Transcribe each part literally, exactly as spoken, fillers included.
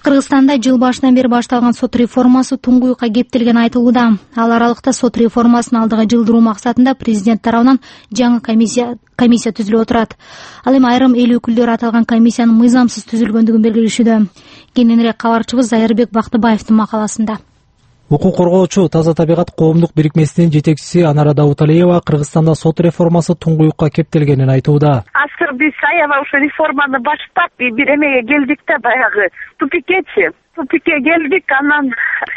Кыргызстанда жыл башынан бери башталган сот реформасы туңгуюкка кептелгени айтылууда. Ал аралыкта сот реформасын алдыга жылдыруу максатында президент тарабынан жаңы комиссия комиссия түзүлүп отурат. Ал эми айрым эл өкүлдөрү аталган комиссиянын мыйзамсыз түзүлгөндүгүн белгилешүүдө. Кененирээк кабарчыбыз Зайырбек Бактыбаевдин макаласында. Укук коргоочу Таза табигат коомдук бирикмесинин жетекчиси Анара Дауталиева Кыргызстанда сот реформасы туңгуюкка кептелгенин айтууда. Азыр биз аябай ушу реформаны баштап бир эмеге келдик да, баягы тупикечи. Тупикке келдик, анан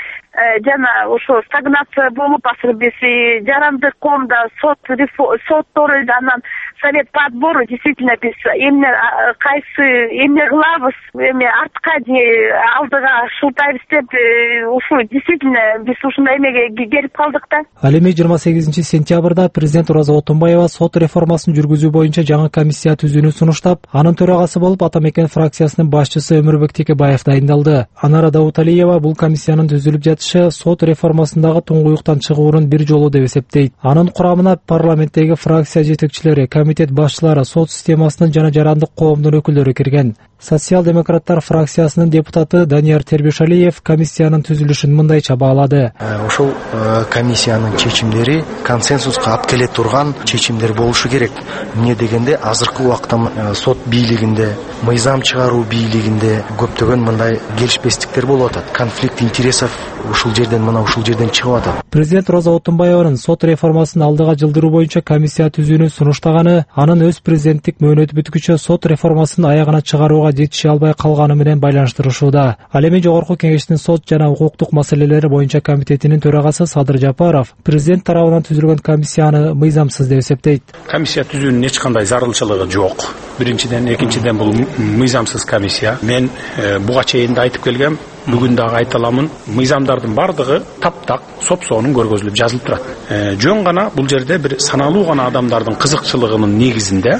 жана ошо стагнация болуп, азыр биз жарандык коомдо сот соттору анан совет по отбору действительно биз эмне кайсы эмне кылабыз, эми артка же алдыга шылтайбыз деп ушу действительно биз ушундай эмеге келип калдык да. Ал эми жыйырма сегизинчи сентябрда президент Ораза Отунбаева сот реформасын жүргүзүү боюнча жаңы комиссия түзүүнү сунуштап, анын төрагасы болуп Атамекен фракциясынын башчысы Өмүрбек Текебаев дайындалды. Анара Дауталиева бул комиссиянын түзүлүп жатышы сот реформасындагы туңгуюктан чыгуунун бир жолу деп эсептейт. Анын курамына парламенттеги фракция жетекчилери, комитет башчылары, сот системасынын жана жарандык коомдун өкүлдөрү кирген. Социал-демократтар фракциясынын депутаты Данияр Тербешалиев комиссиянын түзүлүшүн мындайча баалады. Ошол комиссиянын чечимдери консенсуска алып келе турган чечимдер болушу керек. Эмне дегенде азыркы убакта сот бийлигинде, мыйзам чыгаруу бийлигинде көптөгөн мындай келишпестиктер болуп атат. Конфликт интересов ушул жерден мына ушул жерден чыгып атат. Президент Роза Отунбаеванын сот реформасын алдыга жылдыруу боюнча комиссия түзүүнү сунуштаганы, анын өз президенттик мөөнөтү бүткүчө сот реформасын аягына чыгарууга жетише албай калганы менен байланыштырышууда. Ал эми Жогорку Кеңештин сот жана укуктук маселелери боюнча комитетинин төрагасы Садыр Жапаров президент тарабынан түзүлгөн комиссияны мыйзамсыз деп эсептейт. Комиссия түзүүнүн эч кандай зарылчылыгы жок. Биринчиден, экинчиден бул мыйзамсыз комиссия. Мен буга чейин да айтып келгем, бүгүн дагы айта аламын. Мыйзамдардын бардыгы таптак, сопсоонун көргөзүлүп жазылып турат. Жөн гана бул жерде бир саналуу гана адамдардын кызыкчылыгынын негизинде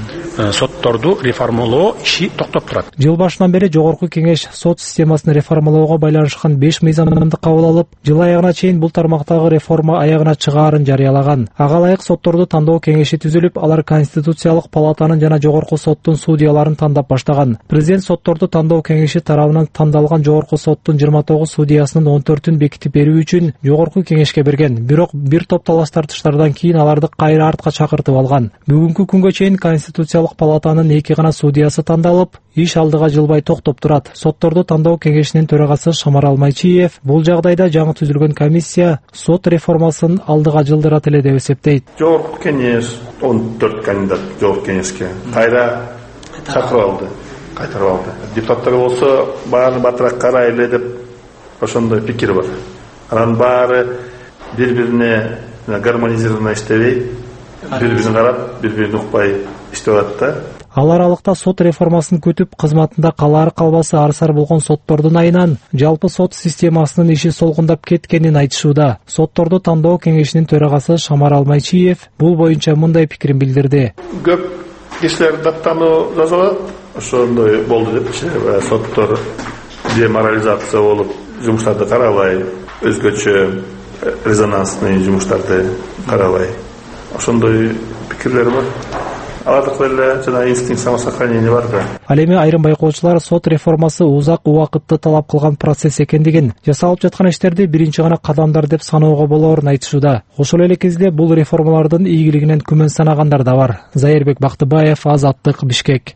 сотторду реформалоо иши токтоп турат. Жыл башынан бери Жогорку Кеңеш сот системасын реформалоого байланышкан беш мыйзамды кабыл алып, жыл аягына чейин бул тармактагы реформа аягына чыгаарын жарыялаган. Ага ылайык сотторду тандоо кеңеши түзүлүп, алар Конституциялык палатанын жана Жогорку соттун судьяларын тандап баштаган. Президент сотторду тандоо кеңеши тарабынан тандалган Жогорку соттун жыйырма тогуз судьясынын он төртүн бекитип берүү үчүн Жогорку Кеңешке берген. Бирок бир топ талаш тартыштардан кийин аларды кайра артка чакыртып алган. Бүгүнкү күнгө чейин Конституциялык палатанын эки гана судьясы тандалып, иш алдыга жылбай токтоп турат. Сотторду тандоо кеңешинин төрагасы Шамарал Майчиев бул жагдайда жаңы түзүлгөн комиссия сот реформасын алдыга жылдырат эле деп эсептейт. Жогорку Кеңеш он төрт кандидат Жогорку Кеңешке кайра чакырып алды, кайтарып алды. Депутаттар болсо баарын батыраак карайлы деп ошондой пикир бар. Анан баары бири-бирине гармонизированно иштебей, бири-бирин карап, бири-бирин укпай иштеп атат. Ал аралыкта сот реформасын күтүп, кызматында калаары калбасы арсар болгон соттордун айынан жалпы сот системасынын иши солгундап кеткенин айтышууда. Сотторду тандоо кеңешинин төрагасы Шамарал Майчиев бул боюнча мындай пикирин билдирди. Көп кишилер даттануу жасалат, ошондой болду деп, соттор деморализация болуп, жумуштарды карабай, өзгөчө резонансный жумуштарды карабай. Ошондой пикирлер бар. Алардыкта эле жана инстинкт самосохранения бар да. Ал эми айрым байкоочулар сот реформасы узак убакытты талап кылган процесс экендигин, жасалып жаткан иштерди биринчи гана кадамдар деп саноого болоорун айтышууда. Ошол эле кезде бул реформалардын ийгилигинен күмөн санагандар да бар. Зайырбек Бактыбаев, Азаттык, Бишкек.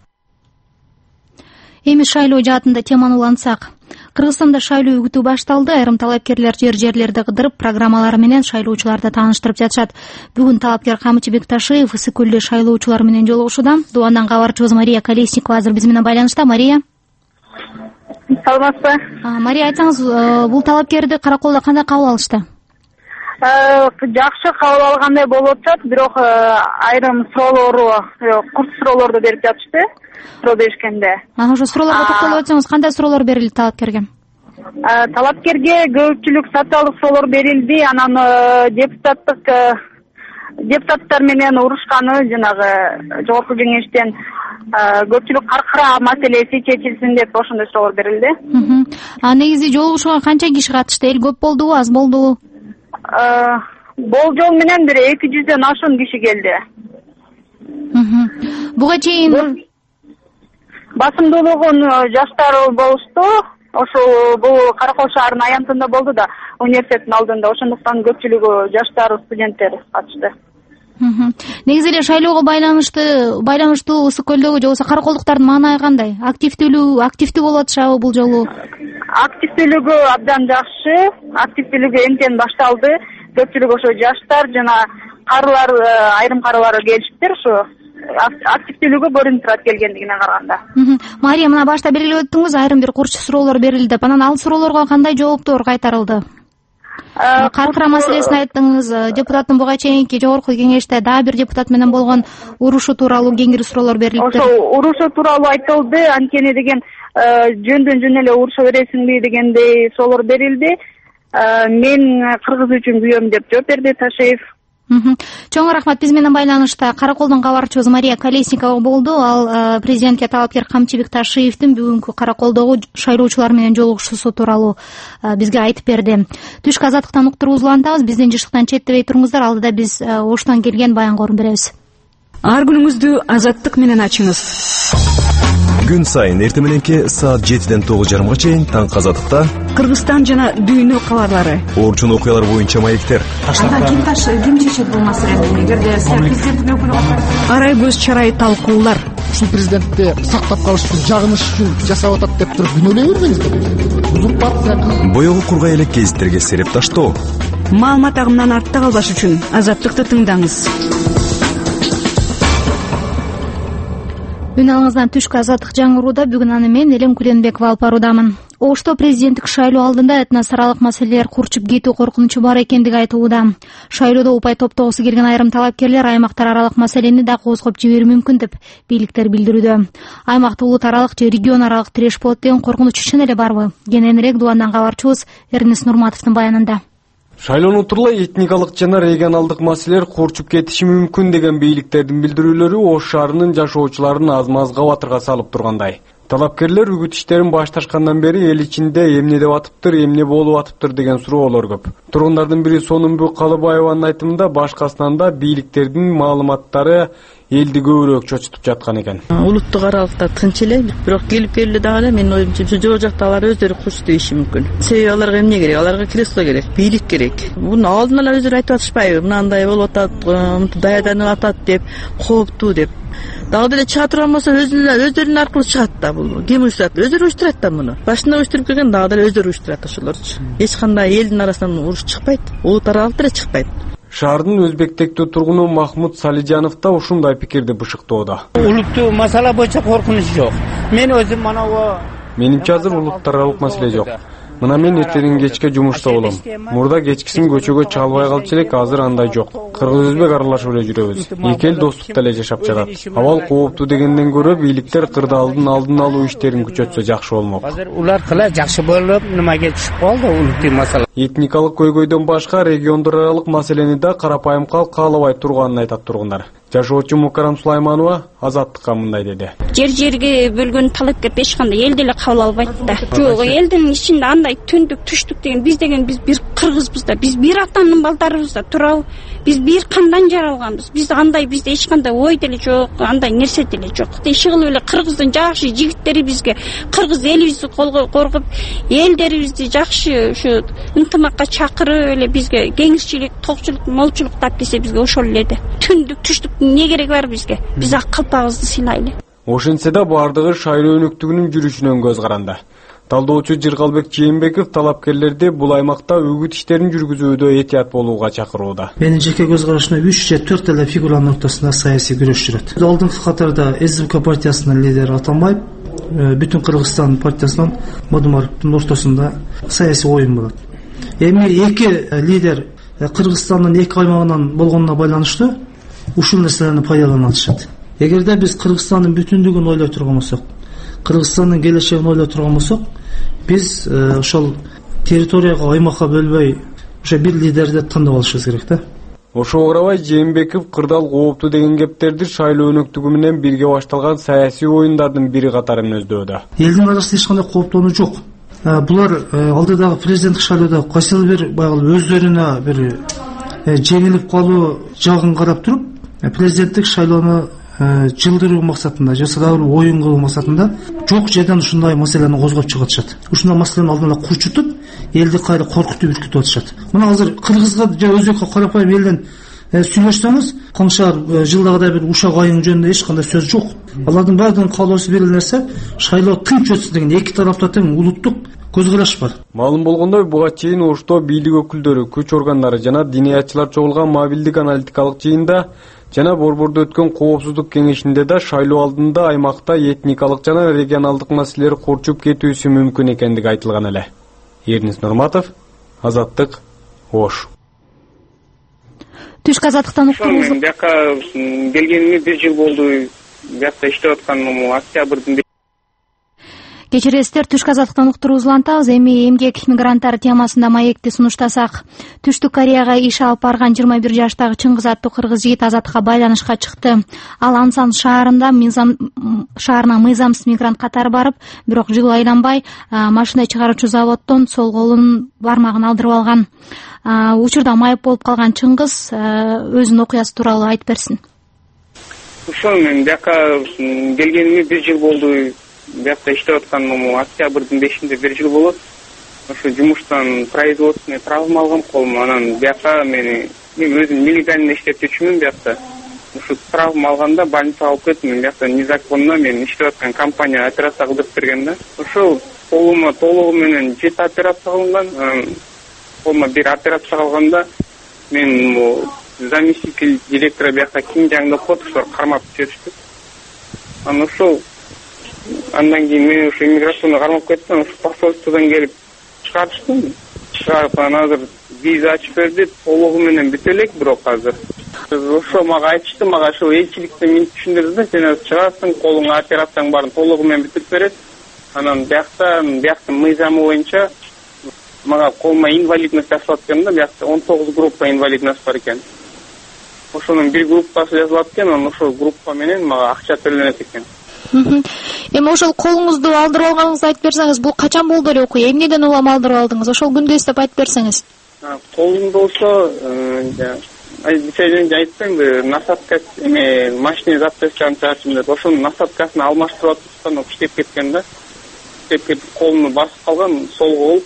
Эми шайлоо жаатында теманы улантсак. Кыргызстанда шайлоо үгүтү башталды. Айрым талапкерлер жер жерлерди кыдырып, программалары менен шайлоочуларды тааныштырып жатышат. Бүгүн талапкер Камчы Бекташиев Ысык көлдө шайлоочулар менен жолугушууда. Дубандан кабарчыбыз Мария Колесникова азыр биз менен байланышта. Мария. Саламатсызбы? Мария, айтсаңыз, бул талапкерди караколдо кандай кабыл алышты? Жакшы кабыл алгандай болуп атат, бирок айрым суроолору, курс суроолорду берип жатышты. Суроо беришкенде. Ага, ошо суроолорго токтолуп өтсөңүз, кандай суроолор берилди талапкерге? Талапкерге көпчүлүк социалдык суроолор берилди, анан депутаттык депутаттар менен урушканы, жанагы Жогорку Кеңештен көпчүлүк каркыра маселеси чечилсин деп ошондой суроолор берилди. А негизи жолугушууга канча киши катышты? Эл көп болдубу, аз болдубу? Болжол менен бир эки жүздөн ашуун киши келди. Буга чейин басымдуулугун жаштар болушту. ошо бул Каракол шаарынын аянтында болду да, университеттин алдында. Ошондуктан көпчүлүгү жаштар, студенттер катышты. Негизи эле шайлоого байланыштуу байланыштуу Ысык көлдөгү же болбосо караколдуктардын маанайы кандай? Активдүүлүгү активдүү болуп атышабы бул жолу? Активдүүлүгү абдан жакшы, активдүүлүгү эмтен башталды. Көпчүлүк ошо жаштар жана карылар, айрым карылар келишиптир, ошо активдүүлүгү көрүнүп турат келгендигине караганда. Мария, мына башта белгилеп өттүңүз, айрым бир курч суроолор берилди деп. Анан ал суроолорго кандай жооптор кайтарылды? Каркыра маселесин айттыңыз, депутаттын буга чейинки жогорку кеңеште дагы бир депутат менен болгон урушу тууралуу кеңири суроолор берилиптир. Ошо урушу тууралуу айтылды, анткени деген жөндөн жөн эле уруша бересиңби дегендей суроолор берилди. Мен кыргыз үчүн күйөм деп жооп берди Ташеев. Чоң рахмат. Биз менен байланышта Караколдун кабарчыбыз Мария Колесникова болду. Ал президентке талапкер Камчыбек Ташиевдин бүгүнкү Караколдогу шайлоочулар менен жолугушуусу тууралуу бизге айтып берди. Түшкү азаттыктан уктуруубузду улантабыз. Биздин жыштыктан четтебей туруңуздар. Алдыда биз Оштон келген баянга орун беребиз. Ар күнүңүздү азаттык менен ачыңыз. Күн сайын эртең мененки саат жетиден тогуз жарымга чейин таңкы азаттыкта Кыргызстан жана дүйнө кабарлары, орчун окуялар боюнча маектер. Анда ким таш ким чечет бул маселени? Эгерде президенттин өкүлү катсак, арай көз чарай талкуулар. Ушул президентти сактап калыш үчүн, жагыныш үчүн жасап атат деп туруп күнөөлөй бербеңиздер. Узурпация. Боёгу кургай элек гезиттерге сереп таштоо. Маалымат агымынан артта калбаш үчүн азаттыкты тыңдаңыз. Үн алыңыздан түшкү азаттык жаңырууда. Бүгүн аны мен Элем Куленбекова алып баруудамын. Ошто президенттик шайлоо алдында этнос аралык маселелер курчуп кетүү коркунучу бар экендиги айтылууда. Шайлоодо упай топтогусу келген айрым талапкерлер аймактар аралык маселени да козгоп жиберүү мүмкүн деп бийликтер билдирүүдө. Аймакта улут аралык же регион аралык тиреш болот деген коркунуч чын эле барбы? Кененирээк Дубандан кабарчыбыз Эрнест Нурматовдун баянында. Шайлоону турлай этникалык жана регионалдык маселелер курчуп кетиши мүмкүн деген бийликтердин билдирүүлөрү Ош шаарынын жашоочуларын аз-маз кабатырга салып тургандай. Талапкерлер үгүт иштерин башташкандан бери эл ичинде эмне деп атыптыр, эмне болуп атыптыр деген суроолор көп. Тургундардын бири Сонумбу Калыбаеванын айтымында башкасынан да бийликтердин маалыматтары элди көбүрөөк чочутуп жаткан экен. Улуттук аралыкта тынч эле, бирок келип келди дагы эле менин оюмча жол жактагылар өздөрү курч дейиши мүмкүн. Себеби аларга эмне керек? Аларга кресло керек, бийлик керек. Муну алдын ала өздөрү айтып атышпайбы? Мынандай болуп атат, даярданып атат деп, кооптуу деп. Дагы деле чыга турган болсо өздөрүнүн аркылуу чыгат да бул. Ким уюштурат? Өздөрү уюштурат да муну. Башында уюштуруп келген дагы деле өздөрү уюштурат ошолорчу. Эч кандай элдин арасынан уруш чыкпайт, улут аралык деле чыкпайт. Шаардын өзбектектүү тургуну Махмуд Салижанов да ушундай пикирди бышыктоодо. Улуттуу масала боюнча коркунуч жок. Мен өзүм манагу Менимче азыр улуттар аралык маселе жок. Мына мен эртең кечке жумушта болом. Мурда кечкисин көчөгө чыга албай калчу элек, азыр андай жок. Кыргыз өзбек аралашып эле жүрөбүз. Эки эл достукта эле жашап жатат. Абал кооптуу дегенден көрө бийликтер кырдаалдын алдын алуу иштерин күчөтсө жакшы болмок. Азыр улар кыла жакшы болуп, nimage түшүп калды улуттуу масала. Этникалык көйгөйдөн башка региондор аралык маселени да карапайым калк каалабай турганын айтат тургундар. Жашоочу Мукарам Сулайманова Азаттыкка мындай деди. Жер жерге бөлгөн талапкер эч кандай эл деле кабыл албайт да. Жок, элдин ичинде андай түндүк түштүк деген биз деген биз бир кыргызбыз да, биз бир атанын балдарыбыз да, туурабы? Биз бир кандан жаралганбыз. Биз андай бизде эч кандай ой деле жок, андай нерсе деле жок. Иши кылып эле кыргыздын жакшы жигиттери бизге кыргыз элибизди коргоп, элдерибизди жакшы ушу ынтымакка чакырып эле бизге кеңирчилик, токчулук, молчулук тап келсе бизге ошол эле да. Түндүк түштүк не керек бар бизге? Биз ак калпагыбызды сыйлайлы. Ошентсе да бардыгы шайлоо өнөктүгүнүн жүрүшүнөн көз каранды. Талдоочу Жыргалбек Жээнбеков талапкерлерди бул аймакта үгүт иштерин жүргүзүүдө этият болууга чакырууда. Менин жеке көз карашымда үч же төрт эле фигуранын ортосунда саясий күрөш жүрөт. Алдыңкы катарда СДП партиясынын лидери Атамбаев, бүтүн Кыргызстан партиясынан Мадумаровдун ортосунда саясий оюн болот. Эми эки лидер Кыргызстандын эки аймагынан болгонуна байланыштуу ушул нерселерни пайдалана алышат. Эгерде биз Кыргызстандын бүтүндүгүн ойлой турган болсок, Кыргызстандын келечегин ойлой турган болсок, биз ошол территорияга, аймакка бөлбөй, ошо бир лидерди тандап алышыбыз керек да. Ошого карабай Жээнбеков кырдаал кооптуу деген кептерди шайлоо өнөктүгү менен бирге башталган саясий оюндардын бири катарын өздөөдө. Элдин арасында эч кандай кооптонуу жок. Булар алдыдагы президенттик шайлоодо кайсыл бир баягы өздөрүнө бир жеңилип калуу жагын карап туруп, президенттик шайлоону жылдыруу максатында же дагы оюн кылуу максатында жок жерден ушундай маселени козгоп чыгып атышат. Ушундай маселени алдын ала курчутуп, элди кайра коркутуп үркүтүп атышат. Мына азыр Кыргызга же өзбекке карапайым элден сүйлөшсөңүз, Каңшар жылдагыдай бир ушак айың жөнүндө эч кандай сөз жок. Алардын баардыгынын каалоосу бир нерсе, шайлоо тынч өтсүн деген эки тарапта тең улуттук көз караш бар. Маалым болгондой, буга чейин Ошто бийлик өкүлдөрү, күч органдары жана диниятчылар чогулган мобилдик аналитикалык жыйында жана Борбордо өткөн коопсуздук кеңешинде да шайлоо алдында аймакта этникалык жана регионалдык маселелер курчуп кетүүсү мүмкүн экендиги айтылган эле. Эрнис Нурматов, Азаттык, Ош. Түшкү азаттыктан уктуруубуз. Бияка келгениме бир жыл болду. Биякта иштеп атканым октябрдын. Кечиресиздер, түшкү азаттыктан уктуруубузду улантабыз. Эми эмгек мигранттары темасында маекти сунуштасак. Түштүк Кореяга иш алып барган жыйырма бир жаштагы Чыңгыз аттуу кыргыз жигит Азаттыкка байланышка чыкты. Ал Ансан шаарында мыйзам шаарына мыйзамсыз мигрант катары барып, бирок жыл айланбай машина чыгаруучу заводдон сол колунун бармагын алдырып алган. Учурда майып болуп калган Чыңгыз өзүнүн окуясы тууралуу айтып берсин. Ошол мен бияка келгениме бир жыл болду. Биякта иштеп атканым октябрдын бешинде бир жыл болот. Ошо жумуштан производственный травма алгам колума. Анан бияка мени мен өзүм нелегально иштеп жүрчүмүн биякта. Ошо травма алганда больницага алып кеттим. Биякта незаконно мен иштеп аткан компания операция кылдырып берген да. Ошо колума толугу менен жети операция кылынган. Колума бир операция калганда мен заместитель директора биякта Кинжаңда кот ошолор кармап жүрүштү. Анан ошол андан кийин мен ошо иммиграционго кармап кеттим. Ошо посольстводон келип чыгарыштым. Чыгарып анан азыр виза ачып берди. Толугу менен бүтө элек, бирок азыр ошо мага айтышты, мага ошо элчиликте мени түшүндүрдү. Сен азыр чыгасың, колуңа операцияң баарын толугу менен бүтүп берет. Анан биякта бияктын мыйзамы боюнча мага колума инвалидность жасалат экен да, биякта он тогуз группа инвалидность бар экен. Ошонун бир группасы жазылат экен, анан ошол группа менен мага акча төлөнөт экен. Эми ошол колуңузду алдырып алганыңызды айтып берсеңиз, бул качан болду эле окуя? Эмнеден улам алдырып алдыңыз? Ошол күндү эстеп айтып берсеңиз. Колум болсо, айтып айттым, насадка эме машина запчастьтарын чыгарчым деп, ошонун насадкасын алмаштырып аткан, иштеп кеткен да. Иштеп кетип колумду басып калган, сол кол.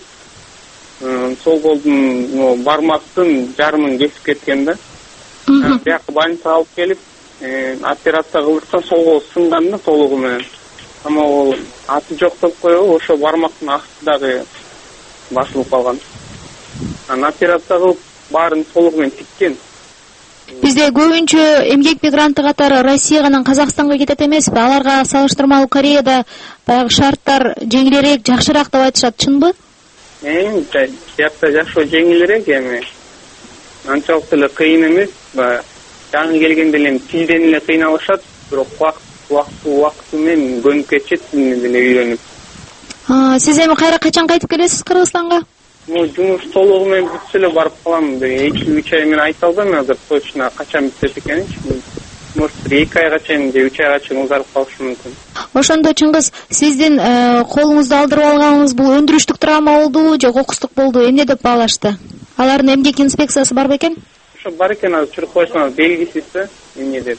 Сол колдун бармактын жарымын кесип кеткен да. Бияка больницага алып келип операция кылдырса сол кол сынган да толугу менен. Ама ол аты жок деп коебу, ошо бармактын асты дагы басылып калган. Анан операция кылып баарын толугу менен тиккен. Бизде көбүнчө эмгек мигранты катары Россиянан Казакстанга кетет эмеспи? Аларга салыштырмалуу Кореяда баягы шарттар жеңилирээк, жакшыраак деп айтышат, чынбы? Эми биякта жашоо жеңилирээк эми. Анчалык эле кыйын эмес. Жаңы келгенде эле тилден эле кыйналышат, бирок убакыт убакыты менен көнүп кетишет, тилине деле үйрөнүп. Сиз эми кайра качан кайтып келесиз Кыргызстанга? Ну, жумуш толугу менен бүтсө эле барып калам. эки үч ай менен айта албайм азыр точно качан бүтөт экенин. Может, эки айга чейин же үч айга чейин узарып калышы мүмкүн. Ошондо Чыңгыз, сиздин колуңузду алдырып алганыңыз бул өндүрүштүк травма болдубу же кокустук болду? Эмне деп баалашты? Алардын эмгек инспекциясы барбы экен? Ошо бар экен, азыр чуруп койсоңуз белгисиз да, эмне деп.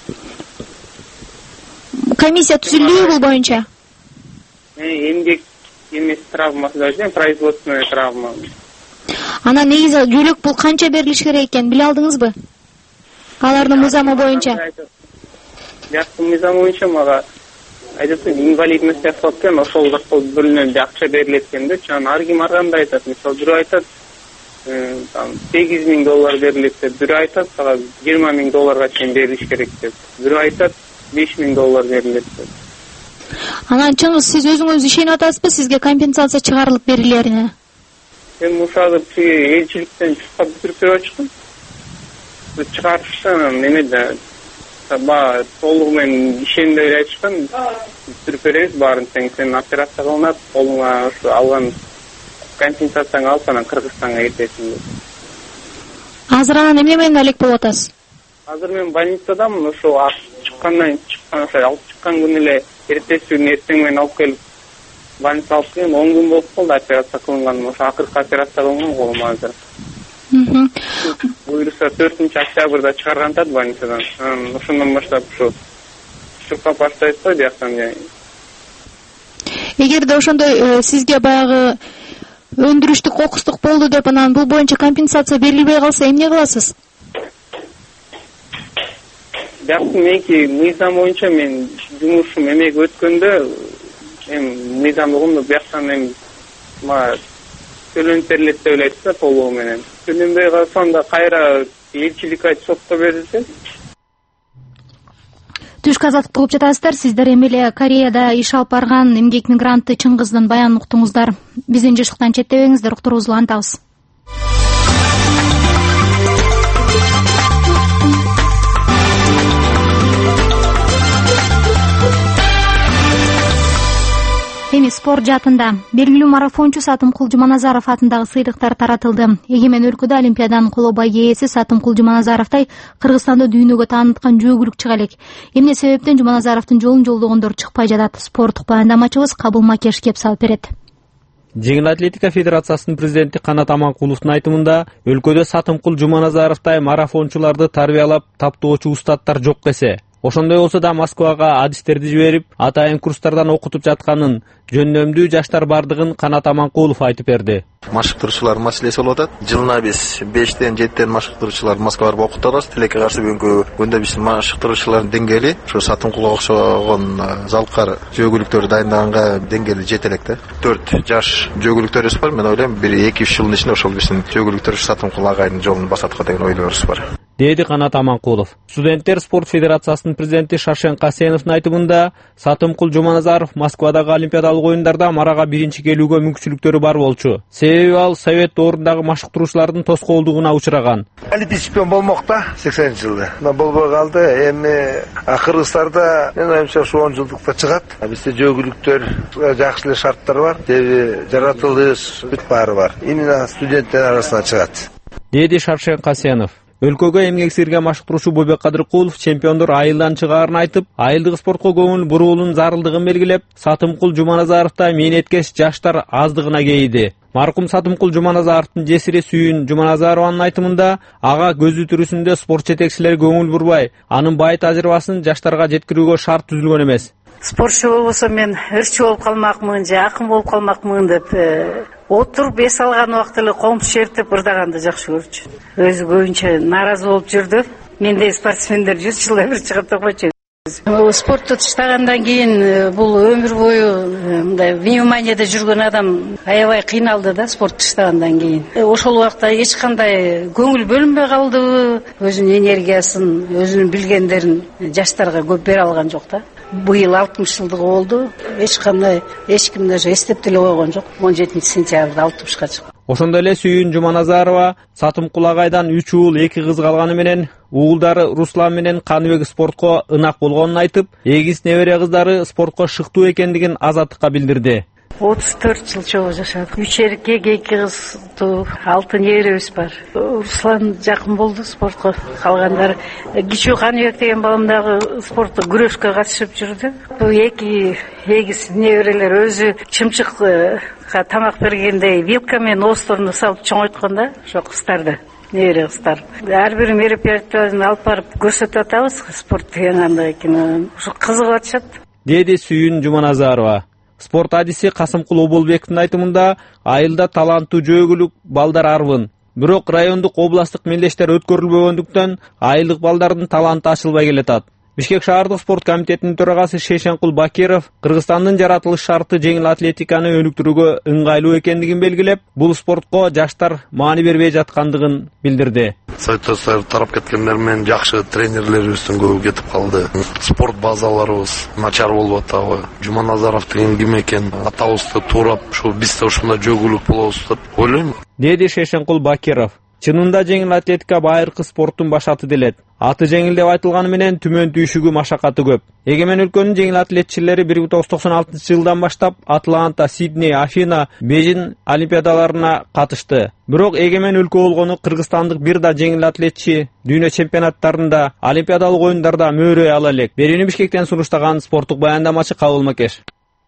Комиссия түзүлдүбү бул боюнча? Эмгек эмес травмасы да экен, производственный травма. Анан негизи жөлөк бул канча берилиш керек экен, биле алдыңызбы? Алардын мыйзамы боюнча. Жактын мыйзамы боюнча мага айтат, инвалидность жасалат экен, ошол жакка бөлүнөт акча берилет экен да. Анан ар ким ар кандай айтат. Мисалы бирөө айтат, сегиз миң доллар берилет деп, бирөө айтат, сага жыйырма миң долларга чейин берилиш керек деп. Бирөө айтат, беш миң доллар берилет деп. Анан Чыңгыз, сиз өзүңүз ишенип атасызбы сизге компенсация чыгарылып берилерине? Мен ушул элчиликтен чыккан бүтүрүп берип атышкан. Чыгарышты, анан эмеде ба толугу менен ишенбей эле айтышкан, бүтүрүп беребиз баарын, тең сен операция кылынат, колуңа ошо алган компенсацияңы алып анан Кыргызстанга кетесиң деп. Азыр анан эмне менен алек болуп атасыз? Азыр мен больницадамын, ошо чыккандан чыккан ошо алып чыккан күнү эле эртеси күнү эртең менен алып келип больницага алып келдим. он күн болуп калды операция кылынган, ошо акыркы операция кылынган колум азыр. Буюрса төртүнчү октябрда чыгаргантат больницадан. Анан ошондон баштап ушу чуркап баштайбыз го бияктан. Эгерде ошондой сизге баягы өндүрүштүк кокустук болду деп анан бул боюнча компенсация берилбей калса эмне кыласыз? Бияктын меники мыйзам боюнча мен жумушум эмеге өткөндө эми мыйзамды угумдук бияктан эми мага төлөнүп берилет деп эле айтты толугу менен. Төлөнбөй калсам кайра элчилик айтып сотко берилсе. Түшкү азаттыкты угуп жатасыздар. Сиздер эми эле Кореяда иш алып барган эмгек мигранты Чыңгыздын баянын уктуңуздар. Биздин жыштыктан четтебеңиздер, уктуруубузду улантабыз. Эми спорт жаатында белгилүү марафончу Сатымкул Жуманазаров атындагы сыйлыктар таратылды. Эгемен өлкөдө Олимпиаданын коло байгээси Сатымкул Жуманазаровтай Кыргызстанды дүйнөгө тааныткан жөгүлүк чыга элек. Эмне себептен Жуманазаровдун жолун жолдогондор чыкпай жатат? Спорттук баяндамачыбыз Кабыл Макеш кеп салып берет. Жеңил атлетика федерациясынын президенти Канат Аманкуловдун айтымында, өлкөдө Сатымкул Жуманазаровтай марафончуларды тарбиялап таптоочу устаттар жок эсе. Ошондой болсо да Москвага адистерди жиберип, атайын курстардан окутуп жатканын, жөндөмдүү жаштар бардыгын Канат Аманкулов айтып берди. Машыктыруучулар маселеси болуп атат. Жылына биз бештен жетиден машыктыруучуларды Москвага барып окутуп атабыз. Тилекке каршы бүгүнкү күндө биздин машыктыруучулардын деңгээли ушу Сатымкулга окшогон залкар жөгүлүктөрдү дайындаганга деңгээли жете элек да. төрт жаш жөгүлүктөрүбүз бар. Мен ойлойм, бир эки үч жылдын ичинде ошол биздин жөгүлүктөр Сатымкул агайдын жолун басатка деген ойлорубуз бар. Деди Канат Аманкулов. Студенттер спорт федерациясынын президенти Шаршен Касеновдун айтымында, Сатымкул Жуманазаров Москвадагы олимпиадалык оюндарда марага биринчи келүүгө мүмкүнчүлүктөрү бар болчу. Себеби ал совет доорундагы машыктыруучулардын тоскоолдугуна учураган. Олимпийский чемпион болмок да сексенинчи жылда. Но болбой калды. Эми Кыргызстанда мен оюмча ушу он жылдыкта чыгат. Бизде жөгүлүктөр жакшы эле шарттар бар. Себеби жаратылыш бүт баары бар. Именно студенттер арасынан чыгат. Деди Шаршен Касенов. Өлкөгө эмгек сирген машыктыруучу Бобек Кадыркулов чемпиондор айылдан чыгаарын айтып, айылдык спортко көңүл буруунун зарылдыгын белгилеп, Сатымкул Жуманазаровда мээнеткеч жаштар аздыгына кейиди. Маркум Сатымкул Жуманазаровдун жесири Сүйүн Жуманазарованын айтымында, ага көзү түрүсүндө спорт жетекчилери көңүл бурбай, анын бай тажрыйбасын жаштарга жеткирүүгө шарт түзүлгөн эмес. Спортчу болбосо мен ырчы болуп калмакмын же акын болуп калмакмын деп отуруп эс алган убакта эле комуп чертип ырдаганды жакшы көрчү. Өзү көбүнчө нааразы болуп жүрдү. Мендей спортсмендер жүз жылда бир чыгып койчу. Спортто таштагандан кийин бул өмүр бою мындай вниманиеде жүргөн адам аябай кыйналды да спорт таштагандан кийин. Ошол убакта эч кандай көңүл бөлүнбөй калдыбы, өзүнүн энергиясын, өзүнүн билгендерин жаштарга көп бере алган жок да. Быйыл алтымыш жылдыгы болду. Эч кандай эч ким даже эстеп деле койгон жок. он жетинчи сентябрда алтымышка чыкты. Ошондой эле Сүйүн Жуманазарова Сатымкул агайдан үч уул эки кыз калганы менен уулдары Руслан менен Каныбек спортко ынак болгонун айтып, эгиз небере кыздары спортко шыктуу экендигин Азаттыкка билдирди. отуз төрт жыл чогуу жашадык. Үч эркек, эки кыздуу, алты неберебиз бар. Руслан жакын болду спортко. Калгандары Кичүү Каныбек деген балам дагы спортто күрөшкө катышып жүрдү. Бул эки эгиз неберелер өзү чымчыкка тамак бергенде вилка менен оосторуна салып чоңойткон да, ошо кыздарды. Небере кыздар. Ар бир мероприятияны алып барып көрсөтүп атабыз. Спорт деген кандай экенин ушу кызыгып атышат. Деди Сүйүн Жуманазарова. Спорт адиси Касымкул Оболбековдун айтымында, айылда таланттуу жөгүлүк балдар арбын. Бирок райондук областтык мелдештер өткөрүлбөгөндүктөн айылдык балдардын таланты ачылбай келатат. Бишкек шаардык спорт комитетинин төрагасы Шейшенкул Бакиров Кыргызстандын жаратылыш шарты жеңил атлетиканы өнүктүрүүгө ыңгайлуу экендигин белгилеп, бул спортко жаштар маани бербей жаткандыгын билдирди. Союздар тарап кеткендер менен жакшы тренерлерибиздин көбү кетип калды. Спорт базаларыбыз начар болуп атабы. Жуманазаров деген ким экен? Атабызды туурап, ушу биз да ушундай жөгүлүк болобуз деп ойлойм. Деди Шейшенкул Бакиров. Чынында жеңил атлетика байыркы спорттун башаты делет. Аты жеңил деп айтылганы менен түмөн түйшүгү машакаты көп. Эгемен өлкөнүн жеңил атлетчилери бир миң тогуз жүз токсон алтынчы жылдан баштап Атланта, Сидней, Афина, Бейжин олимпиадаларына катышты. Бирок эгемен өлкө болгону кыргызстандык бир да жеңил атлетчи дүйнө чемпионаттарында, олимпиадалык оюндарда мөөрөй ала элек. Берүүнү Бишкектен сунуштаган спорттук баяндамачы Кабыл Макеш.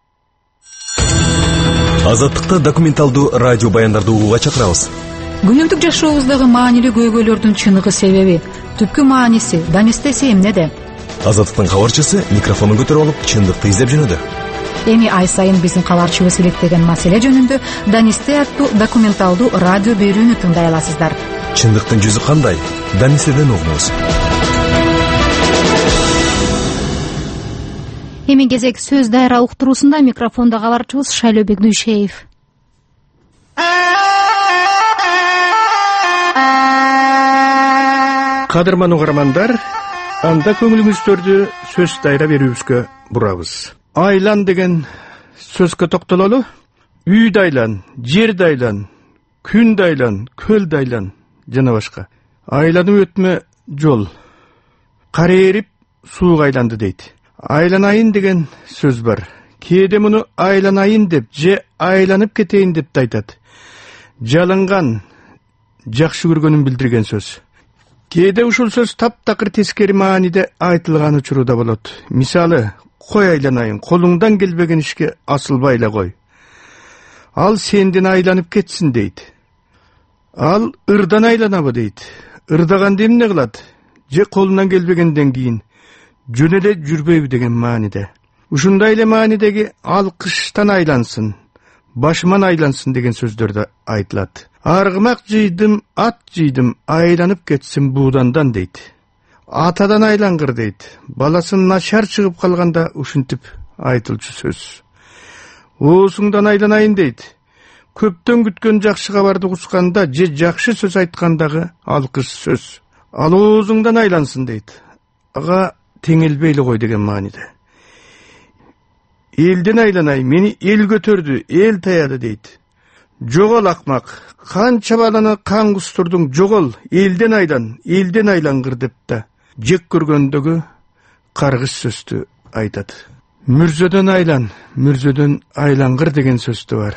Азаттыкта документалдуу радио баяндарды угууга чакырабыз. Күнүмдүк жашообуздагы маанилүү көйгөйлөрдүн чыныгы себеби, түпкү мааниси, даместеси эмнеде? Азаттыктын кабарчысы микрофонун көтөрүп алып чындыкты издеп жүрөдү. Эми ай сайын биздин кабарчыбыз илектеген маселе жөнүндө Данисте аттуу документалдуу радио берүүнү тыңдай аласыздар. Чындыктын жүзү кандай? Данистеден угуңуз. Эми кезек сөз дайра уктуруусунда микрофондо кабарчыбыз Шайлообек Дүйшеев. Кадырман угармандар, анда көңүлүңүздөрдү сөз дайра берүүбүзгө бурабыз. Айлан деген сөзгө токтололу. Үй дайлан, жер дайлан, күн дайлан, көл дайлан жана башка. Айланып өтмө жол. Кар эрип сууга айланды дейт. Айланайын деген сөз бар. Кээде муну айланайын деп же айланып кетейин деп да айтат. Жалынган, жакшы көргөнүн билдирген сөз. Кээде ушул сөз таптакыр тескери мааниде айтылган учурда болот. Мисалы, кой айланайын, колуңдан келбеген ишке асылбай эле кой. Ал сенден айланып кетсин дейт. Ал ырдан айланабы дейт. Ырдаганды эмне кылат? Же колунан келбегенден кийин жөн эле жүрбөйбү деген мааниде. Ушундай эле маанидеги ал кыштан айлансын, башыман айлансын деген сөздөр да айтылат. Аргымак жыйдым, ат жыйдым, айланып кетсин буудандан дейт. Атадан айлангыр дейт. Баласын начар чыгып калганда ушинтип айтылчу сөз. Оосуңдан айланайын дейт. Көптөн күткөн жакшы кабарды кусканда же жакшы сөз айткандагы алкыш сөз. Ал оозуңдан айлансын дейт. Ага теңелбейле кой деген мааниде. Элден айланай, мени эл көтөрдү, эл таяды дейт. Жогол акмак, канча баланы кан кустурдуң, жогол, элден айлан, элден айлангыр деп да жек көргөндөгү каргыш сөздү айтат. Мүрзөдөн айлан, мүрзөдөн айлангыр деген сөздү бар.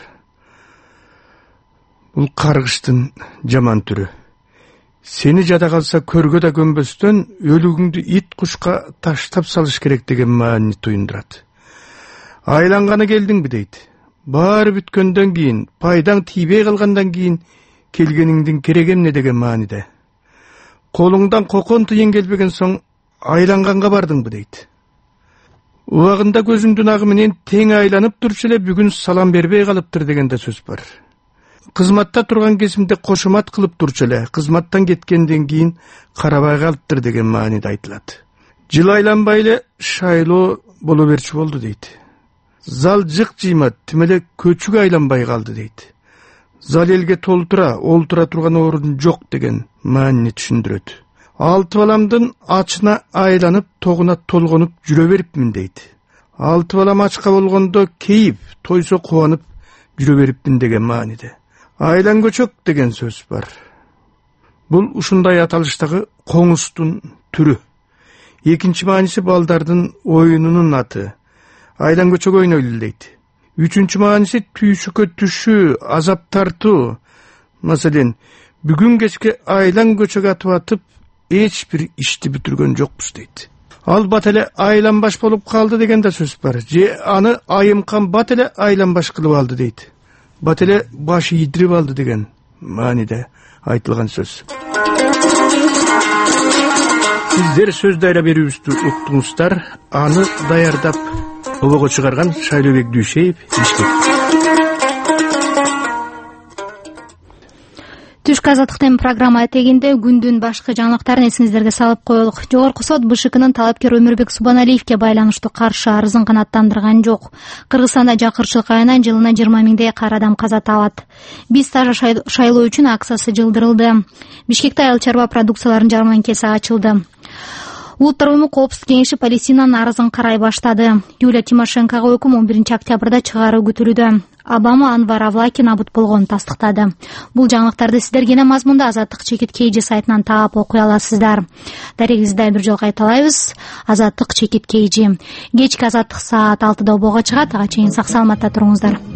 Бул каргыштын жаман түрү. Сени жада калса көргө да көнбөстөн өлүгүңдү ит кушка таштап салыш керек деген маани туюндурат. Айланганы келдиңби дейт. Баары бүткөндөн кийин, пайдаң тийбей калгандан кийин келгениңдин керек эмне деген мааниде. Колуңдан кокон тыйын келбеген соң айланганга бардыңбы дейт. Убагында көзүңдүн агы менен тең айланып турчу эле бүгүн салам бербей калыптыр деген да сөз бар. Кызматта турган кезимде кошумат кылып турчу эле, кызматтан кеткенден кийин карабай калыптыр деген мааниде айтылат. Жыл айланбай эле шайлоо боло берчү болду дейт. Зал жык жыймат, тимеле көчүк айланбай калды дейт. Зал элге толтура, олтура турган орун жок деген маанини түшүндүрөт. Алты баламдын ачына айланып, тогуна толгонуп жүрө берипмин дейт. Алты балам ачка болгондо кейип, тойсо кубанып жүрө берипмин деген мааниде. Айлан көчөк деген сөз бар. Бул ушундай аталыштагы коңустун түрү. Экинчи мааниси балдардын оюнунун аты. Айлан көчөк ойнойлу дейт. Үчүнчү мааниси түйшүккө түшүү, азап тартуу. Маселен, бүгүн кечке айлан көчөк атып атып, эч бир ишти бүтүргөн жокпуз дейт. Ал бат эле айланбаш болуп калды деген да сөз бар. Же аны айымкан бат эле айланбаш кылып алды дейт. Бат эле башы ийдирип алды деген мааниде айтылган сөз. Сиздер сөз дайра берүүбүздү уктуңуздар. Аны даярдап обого чыгарган Шайлообек Дүйшеев, Бишкек. Түшкү азаттыктын программа этегинде күндүн башкы жаңылыктарын эсиңиздерге салып коелук. Жогорку сот БШКнын талапкер Өмүрбек Субаналиевке байланыштуу каршы арызын канааттандырган жок. Кыргызстанда жакырчылык айынан жылына жыйырма миңдей кар адам каза табат. Биз тажа шайлоо үчүн акциясы жылдырылды. Бишкекте айыл чарба продукцияларынын жарманкеси ачылды. Улуттар уюму коопсуздук кеңеши Палестинанын арызын карай баштады. Юлия Тимошенкого өкүм он биринчи октябрда чыгаруу күтүлүүдө. Обама Анвар Авлаки набыт болгонун тастыктады. Бул жаңылыктарды сиздер кене мазмунда Азаттык чекит кейжи сайтынан таап окуй аласыздар. Дарегиңизди бир жолу кайталайбыз. Азаттык чекит кейжи. Кечки Азаттык саат алтыда обого чыгат. Ага чейин сак саламатта туруңуздар.